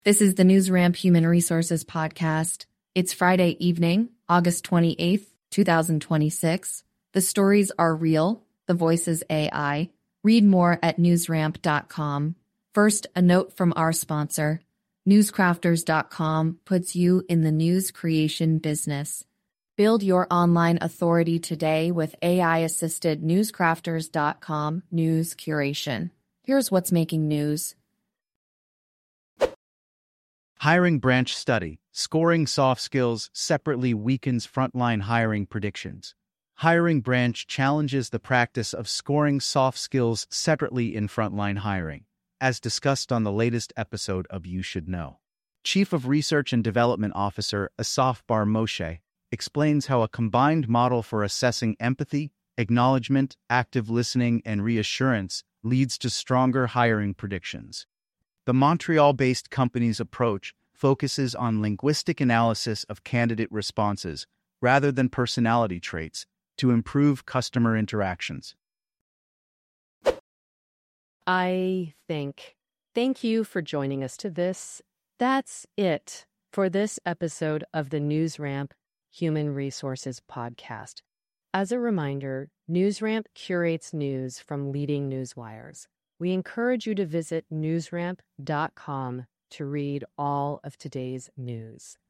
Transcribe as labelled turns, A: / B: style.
A: This is the NewsRamp Human Resources Podcast. It's Friday evening, August 28th, 2026. The stories are real. The voice is AI. Read more at newsramp.com. First, a note from our sponsor. Newscrafters.com puts you in the news creation business. Build your online authority today with AI-assisted Newscrafters.com news curation. Here's what's making news.
B: Hiring branch study. Scoring soft skills separately weakens frontline hiring predictions. Hiring branch challenges the practice of scoring soft skills separately in frontline hiring, as discussed on the latest episode of You Should Know. Chief of Research and Development Officer Asaf Bar Moshe explains how a combined model for assessing empathy, acknowledgement, active listening, and reassurance leads to stronger hiring predictions. The Montreal-based company's approach focuses on linguistic analysis of candidate responses rather than personality traits to improve customer interactions.
C: Thank you for joining us to this. That's it for this episode of the NewsRamp Human Resources Podcast. As a reminder, NewsRamp curates news from leading newswires. We encourage you to visit newsramp.com to read all of today's news.